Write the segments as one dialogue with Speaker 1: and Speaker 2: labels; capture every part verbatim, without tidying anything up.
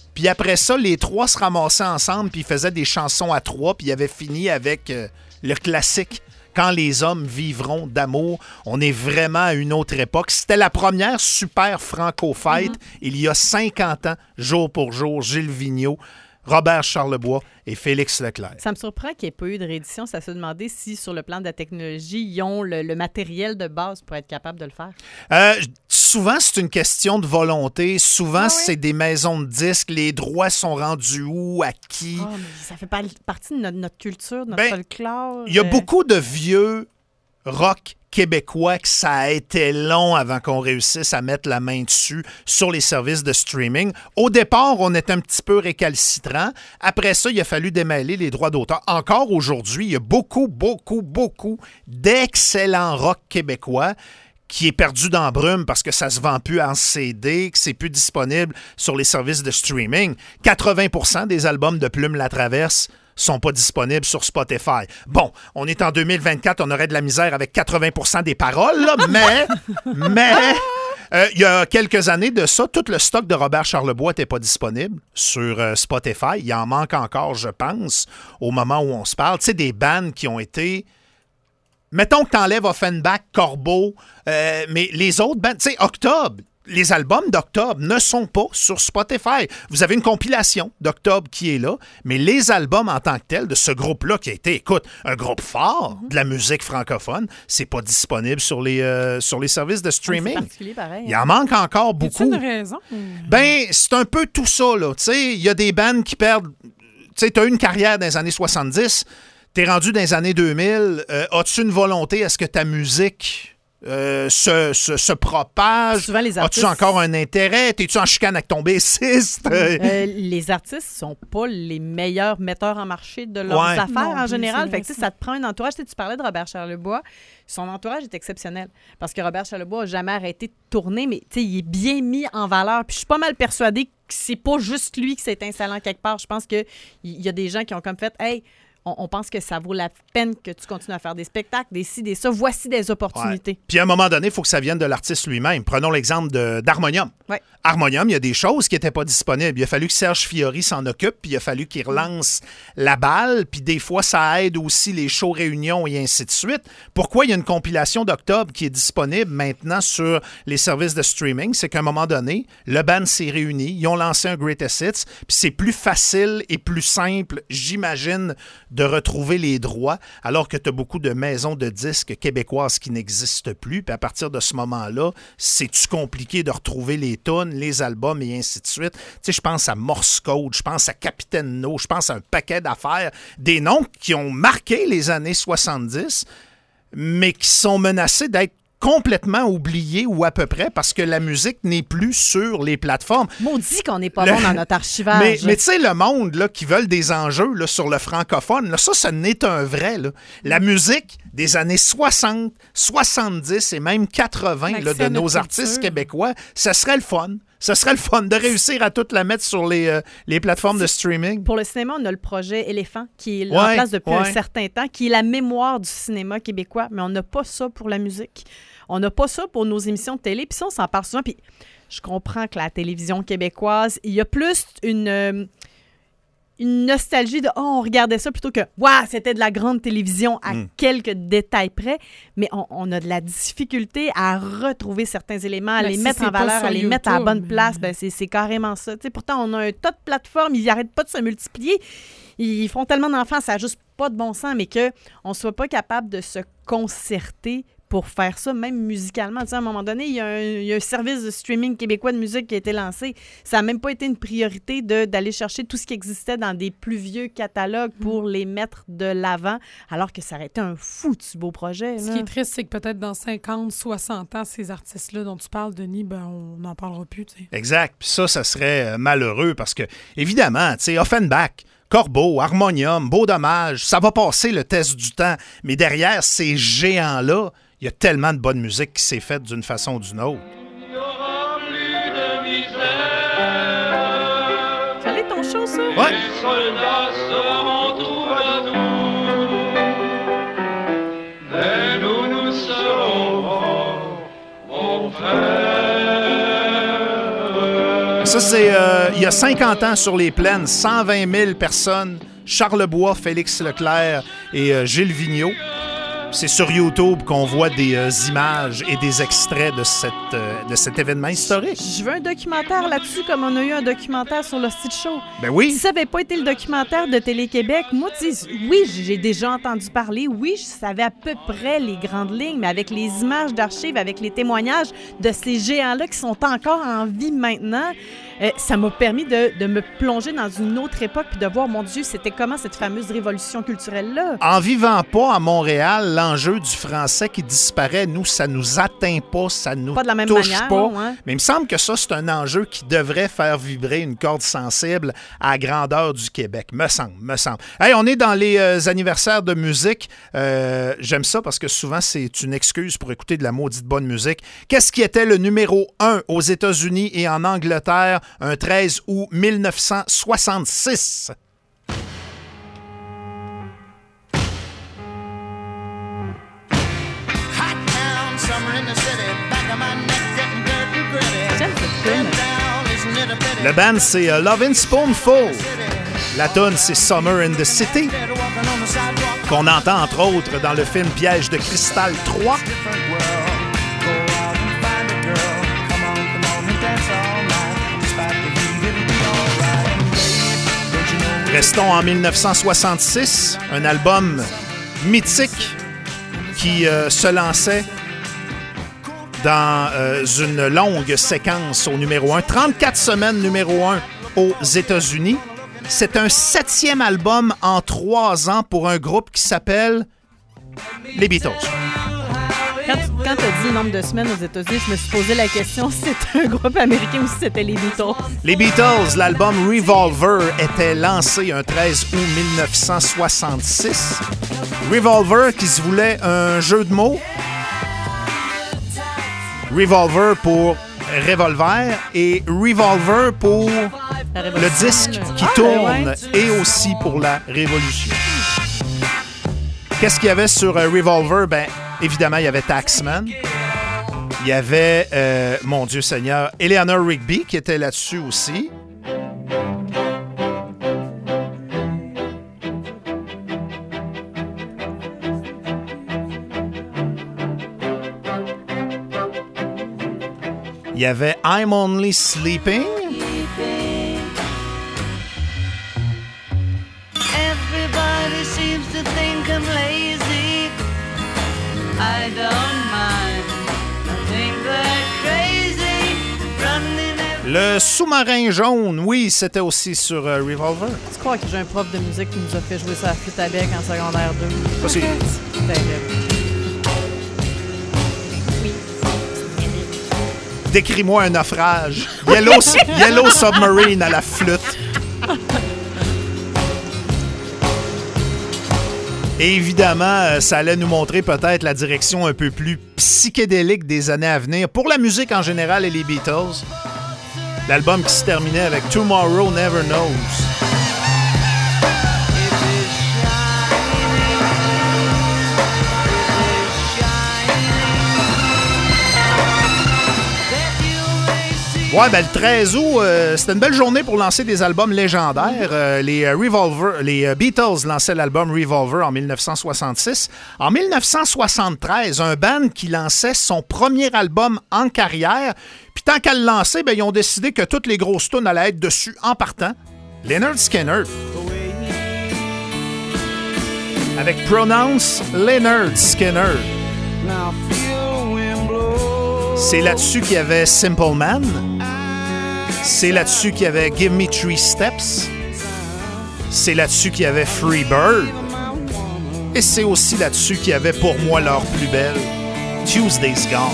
Speaker 1: Puis après ça, les trois se ramassaient ensemble, puis ils faisaient des chansons à trois, puis ils avaient fini avec euh, le classique « Quand les hommes vivront d'amour ». On est vraiment à une autre époque. C'était la première super franco-fête, mm-hmm. il y a cinquante ans, jour pour jour, Gilles Vigneault, Robert Charlebois et Félix Leclerc.
Speaker 2: Ça me surprend qu'il n'y ait pas eu de réédition. Ça se demandait si, sur le plan de la technologie, ils ont le, le matériel de base pour être capable de le faire.
Speaker 1: Euh, souvent, c'est une question de volonté. Souvent, ah oui? c'est des maisons de disques. Les droits sont rendus où, à qui?
Speaker 2: Oh, mais ça fait pas partie de notre, notre culture, de notre
Speaker 1: ben,
Speaker 2: folklore.
Speaker 1: Il y a beaucoup de vieux rock québécois que ça a été long avant qu'on réussisse à mettre la main dessus sur les services de streaming. Au départ, on était un petit peu récalcitrant. Après ça, il a fallu démêler les droits d'auteur. Encore aujourd'hui, il y a beaucoup, beaucoup, beaucoup d'excellents rock québécois qui est perdu dans la brume parce que ça se vend plus en C D, que c'est plus disponible sur les services de streaming. quatre-vingts pour cent des albums de Plume La Traverse sont pas disponibles sur Spotify. Bon, on est en deux mille vingt-quatre, on aurait de la misère avec quatre-vingts pour cent des paroles, là, mais, mais, euh, il y a quelques années de ça, tout le stock de Robert Charlebois n'était pas disponible sur euh, Spotify. Il en manque encore, je pense, au moment où on se parle. Tu sais, des bands qui ont été... Mettons que tu enlèves Offenbach, Corbeau, euh, mais les autres bands, tu sais, Octobre, les albums d'Octobre ne sont pas sur Spotify. Vous avez une compilation d'Octobre qui est là, mais les albums en tant que tels de ce groupe-là qui a été, écoute, un groupe fort de la musique francophone, c'est pas disponible sur les, euh, sur les services de streaming.
Speaker 2: C'est particulier, pareil.
Speaker 1: Il en manque encore beaucoup.
Speaker 3: C'est une raison?
Speaker 1: Ben, c'est un peu tout ça, là. Tu sais, il y a des bands qui perdent... Tu sais, tu as eu une carrière dans les années soixante-dix, t'es rendu dans les années deux mille, euh, as-tu une volonté à ce que ta musique... Euh, se, se, se propage?
Speaker 2: Souvent, les artistes...
Speaker 1: As-tu encore un intérêt? T'es-tu en chicane avec ton bassiste?
Speaker 2: Euh, les artistes sont pas les meilleurs metteurs en marché de leurs
Speaker 1: ouais.
Speaker 2: affaires
Speaker 3: non,
Speaker 2: en général. Fait que,
Speaker 3: ça.
Speaker 2: ça te prend un entourage. Tu sais, tu parlais de Robert Charlebois. Son entourage est exceptionnel parce que Robert Charlebois n'a jamais arrêté de tourner, mais il est bien mis en valeur. Puis je suis pas mal persuadée que c'est pas juste lui qui s'est installé en quelque part. Je pense qu'il y a des gens qui ont comme fait « Hey, On, on pense que ça vaut la peine que tu continues à faire des spectacles, des ci, des ça. Voici des opportunités.
Speaker 1: Ouais. Puis à un moment donné, il faut que ça vienne de l'artiste lui-même. Prenons l'exemple de, d'Harmonium.
Speaker 2: Ouais.
Speaker 1: Harmonium, il y a des choses qui n'étaient pas disponibles. Il a fallu que Serge Fiori s'en occupe, puis il a fallu qu'il relance la balle, puis des fois, ça aide aussi les shows réunions et ainsi de suite. Pourquoi il y a une compilation d'Octobre qui est disponible maintenant sur les services de streaming? C'est qu'à un moment donné, le band s'est réuni, ils ont lancé un Greatest Hits, puis c'est plus facile et plus simple, j'imagine, de retrouver les droits, alors que tu as beaucoup de maisons de disques québécoises qui n'existent plus. Puis à partir de ce moment-là, c'est-tu compliqué de retrouver les tunes, les albums et ainsi de suite. Tu sais, je pense à Morse Code, je pense à Capitaine No, je pense à un paquet d'affaires, des noms qui ont marqué les années soixante-dix, mais qui sont menacés d'être complètement oublié ou à peu près parce que la musique n'est plus sur les plateformes.
Speaker 2: Maudit qu'on n'est pas
Speaker 1: le...
Speaker 2: bon dans notre archivage.
Speaker 1: Mais, mais tu sais, le monde là, qui veulent des enjeux là, sur le francophone, là, ça, ce n'est un vrai. Là. La musique des années soixante, soixante-dix et même quatre-vingts là, de nos artistes québécois, ça serait le fun. Ce serait le fun de réussir à tout la mettre sur les, euh, les plateformes de streaming.
Speaker 2: Pour le cinéma, on a le projet Éléphant qui est
Speaker 1: ouais,
Speaker 2: en place depuis
Speaker 1: ouais.
Speaker 2: un certain temps, qui est la mémoire du cinéma québécois, mais on n'a pas ça pour la musique. On n'a pas ça pour nos émissions de télé. Puis ça, on s'en parle souvent. Puis je comprends que la télévision québécoise, il y a plus une, euh, une nostalgie de « Oh, on regardait ça » plutôt que « Waouh, c'était de la grande télévision à mm. quelques détails près. » Mais on, on a de la difficulté à retrouver certains éléments, à ben, les si mettre en valeur, à les YouTube, mettre à la bonne place. Ben, c'est, c'est carrément ça. T'sais, pourtant, on a un tas de plateformes. Ils n'arrêtent pas de se multiplier. Ils font tellement d'enfants, ça n'a juste pas de bon sens, mais qu'on ne soit pas capable de se concerter pour faire ça, même musicalement. Tu sais, à un moment donné, il y, a un, il y a un service de streaming québécois de musique qui a été lancé. Ça n'a même pas été une priorité de, d'aller chercher tout ce qui existait dans des plus vieux catalogues pour les mettre de l'avant, alors que ça aurait été un foutu beau projet. Là.
Speaker 3: Ce qui est triste, c'est que peut-être dans cinquante, soixante ans, ces artistes-là dont tu parles, Denis, ben, on n'en parlera plus. Tu sais.
Speaker 1: Exact. Puis ça, ça serait malheureux parce que, évidemment, tu sais, Offenbach, Corbeau, Harmonium, Beau Dommage, ça va passer le test du temps. Mais derrière ces géants-là, il y a tellement de bonne musique qui s'est faite d'une façon ou d'une autre.
Speaker 4: Il n'y aura plus de misère.
Speaker 2: Ça allait ton show, ça?
Speaker 1: Ouais.
Speaker 4: Les soldats seront troubadours. Mais nous, nous serons morts, mon frère.
Speaker 1: Ça, c'est euh, il y a cinquante ans sur les plaines, cent vingt mille personnes, Charlebois, Félix Leclerc et euh, Gilles Vigneault. C'est sur YouTube qu'on voit des euh, images et des extraits de, cette, euh, de cet événement historique.
Speaker 2: Je veux un documentaire là-dessus, comme on a eu un documentaire sur le Stitch Show.
Speaker 1: Ben oui.
Speaker 2: Si ça n'avait pas été le documentaire de Télé-Québec, moi, tu sais, oui, j'ai déjà entendu parler, oui, je savais à peu près les grandes lignes, mais avec les images d'archives, avec les témoignages de ces géants-là qui sont encore en vie maintenant, euh, ça m'a permis de, de me plonger dans une autre époque puis de voir, mon Dieu, c'était comment cette fameuse révolution culturelle-là.
Speaker 1: En vivant pas à Montréal, l'enjeu du français qui disparaît, nous, ça nous atteint pas, ça nous
Speaker 2: Pas de la même
Speaker 1: touche
Speaker 2: manière,
Speaker 1: pas.
Speaker 2: non, hein?
Speaker 1: Mais il me semble que ça, c'est un enjeu qui devrait faire vibrer une corde sensible à la grandeur du Québec. Me semble, me semble. Hey, on est dans les euh, anniversaires de musique. Euh, j'aime ça parce que souvent, c'est une excuse pour écouter de la maudite bonne musique. Qu'est-ce qui était le numéro un aux États-Unis et en Angleterre un treize août mille neuf cent soixante-six?
Speaker 2: J'aime cette tune.
Speaker 1: Le band, c'est euh, Lovin' Spoonful. La tune, c'est Summer in the City, qu'on entend entre autres dans le film Piège de cristal trois. Restons en mille neuf cent soixante-six, un album mythique qui euh, se lançait dans euh, une longue séquence au numéro un. trente-quatre semaines numéro un aux États-Unis. C'est un septième album en trois ans pour un groupe qui s'appelle les Beatles.
Speaker 2: Quand, quand tu as dit le nombre de semaines aux États-Unis, je me suis posé la question si c'était un groupe américain ou si c'était les Beatles.
Speaker 1: Les Beatles, l'album Revolver était lancé un treize août mille neuf cent soixante-six. Revolver qui se voulait un jeu de mots. Revolver pour revolver et Revolver pour le disque qui
Speaker 2: Ah,
Speaker 1: tourne
Speaker 2: ouais.
Speaker 1: et aussi pour la révolution. Qu'est-ce qu'il y avait sur euh, Revolver? Ben, évidemment, il y avait Taxman. Il y avait, euh, mon Dieu Seigneur, Eleanor Rigby qui était là-dessus aussi. Il y avait I'm Only Sleeping.
Speaker 5: Everybody seems to think I'm lazy. I don't mind. I think they're crazy. Running every...
Speaker 1: Le sous-marin jaune, oui, c'était aussi sur euh, Revolver.
Speaker 2: Tu crois que j'ai un prof de musique qui nous a fait jouer ça à flûte à bec en secondaire deux?
Speaker 1: Ça, c'est-
Speaker 2: C'est terrible.
Speaker 1: Décris-moi un naufrage. Yellow, Yellow Submarine à la flûte. Et évidemment, euh, ça allait nous montrer peut-être la direction un peu plus psychédélique des années à venir pour la musique en général et les Beatles. L'album qui se terminait avec Tomorrow Never Knows. Ouais, ben le treize août, euh, c'était une belle journée pour lancer des albums légendaires. Euh, les euh, Revolver, les euh, Beatles lançaient l'album Revolver en mille neuf cent soixante-six. En mille neuf cent soixante-treize, un band qui lançait son premier album en carrière. Puis tant qu'à le lancer, ben, ils ont décidé que toutes les grosses tunes allaient être dessus en partant. Lynyrd Skynyrd. Avec Pronounce Lynyrd Skynyrd. C'est là-dessus qu'il y avait Simple Man. C'est là-dessus qu'il y avait Give Me Three Steps. C'est là-dessus qu'il y avait Free Bird. Et c'est aussi là-dessus qu'il y avait pour moi leur plus belle, Tuesday's Gone.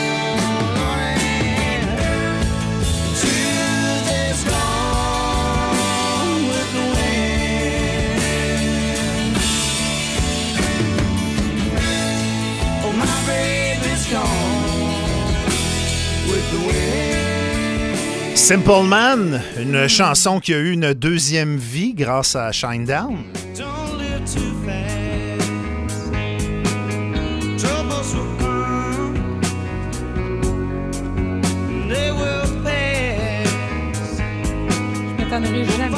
Speaker 1: Simple Man, une chanson qui a eu une deuxième vie grâce à Shinedown.
Speaker 3: pardonnerai jamais.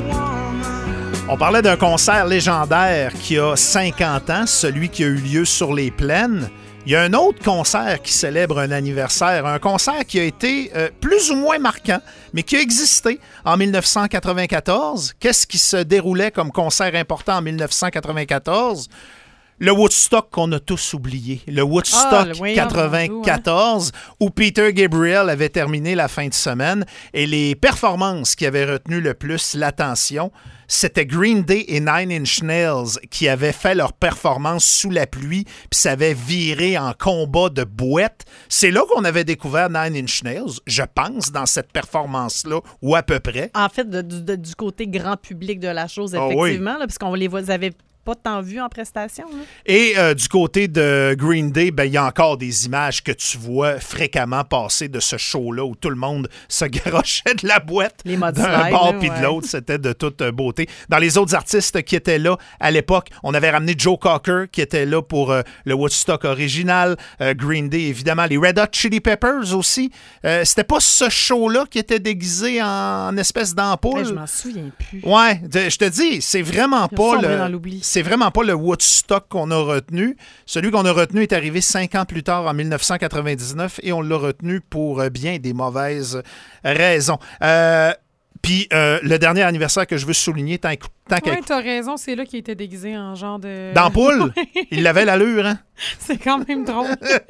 Speaker 1: On parlait d'un concert légendaire qui a cinquante ans, celui qui a eu lieu sur les plaines. Il y a un autre concert qui célèbre un anniversaire, un concert qui a été euh, plus ou moins marquant, mais qui a existé en dix-neuf cent quatre-vingt-quatorze. Qu'est-ce qui se déroulait comme concert important en dix-neuf cent quatre-vingt-quatorze? Le Woodstock qu'on a tous oublié. Le Woodstock
Speaker 2: Ah, le voyant,
Speaker 1: quatre-vingt-quatorze, où Peter Gabriel avait terminé la fin de semaine. Et les performances qui avaient retenu le plus l'attention, c'était Green Day et Nine Inch Nails qui avaient fait leur performance sous la pluie, puis ça avait viré en combat de boîte. C'est là qu'on avait découvert Nine Inch Nails, je pense, dans cette performance-là, ou à peu près.
Speaker 2: En fait, de- de- de- du côté grand public de la chose,
Speaker 1: Ah oui.
Speaker 2: effectivement, là, parce qu'on les voit, vous avez pas tant vu en prestation. Là.
Speaker 1: Et euh, du côté de Green Day, ben, il y a encore des images que tu vois fréquemment passer de ce show-là où tout le monde se garochait de la boîte
Speaker 2: Les modes
Speaker 1: d'un
Speaker 2: slide,
Speaker 1: bord
Speaker 2: là,
Speaker 1: puis de
Speaker 2: ouais.
Speaker 1: l'autre. C'était de toute euh, beauté. Dans les autres artistes qui étaient là à l'époque, on avait ramené Joe Cocker qui était là pour euh, le Woodstock original. Euh, Green Day, évidemment. Les Red Hot Chili Peppers aussi. Euh, c'était pas ce show-là qui était déguisé en, en espèce d'ampoule.
Speaker 2: Ouais, je m'en souviens plus.
Speaker 1: Ouais, de- je te dis, c'est vraiment
Speaker 2: Ils ont
Speaker 1: pas
Speaker 2: sombré dans
Speaker 1: le
Speaker 2: l'oubli.
Speaker 1: c'est vraiment pas le Woodstock qu'on a retenu. Celui qu'on a retenu est arrivé cinq ans plus tard en dix-neuf cent quatre-vingt-dix-neuf et on l'a retenu pour euh, bien des mauvaises raisons. Euh, Puis euh, le dernier anniversaire que je veux souligner, tant, tant qu'à
Speaker 3: Oui, t'as raison, c'est là qu'il était déguisé en genre de...
Speaker 1: d'ampoule, il avait l'allure, hein?
Speaker 3: C'est quand même drôle.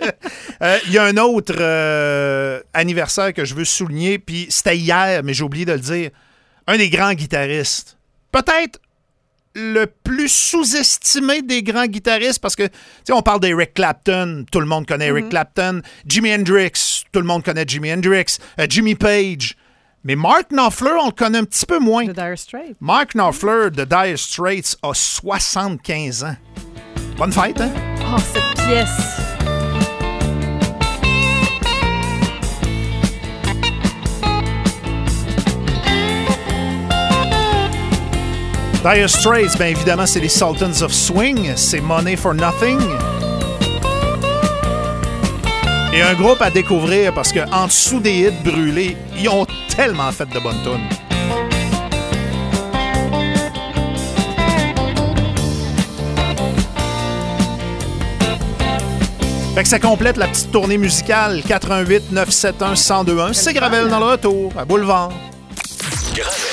Speaker 1: Euh, Il y a un autre euh, anniversaire que je veux souligner, puis c'était hier, mais j'ai oublié de le dire. Un des grands guitaristes. Peut-être le plus sous-estimé des grands guitaristes, parce que, tu sais, on parle d'Eric Clapton, tout le monde connaît Eric Clapton. Jimi Hendrix, tout le monde connaît Jimi Hendrix. Euh, Jimmy Page. Mais Mark Knopfler, on le connaît un petit peu moins.
Speaker 2: The Dire Straits.
Speaker 1: Mark Knopfler de Dire Straits a soixante-quinze ans. Bonne fête, hein?
Speaker 2: Oh, cette pièce!
Speaker 1: Dire Straits, bien évidemment, c'est les Sultans of Swing, c'est Money for Nothing. Et un groupe à découvrir parce qu'en dessous des hits brûlés, ils ont tellement fait de bonnes tunes. Fait que ça complète la petite tournée musicale quatre un huit neuf sept un un zéro deux un. C'est Gravel dans le retour, à Boulevard.
Speaker 6: Gravel.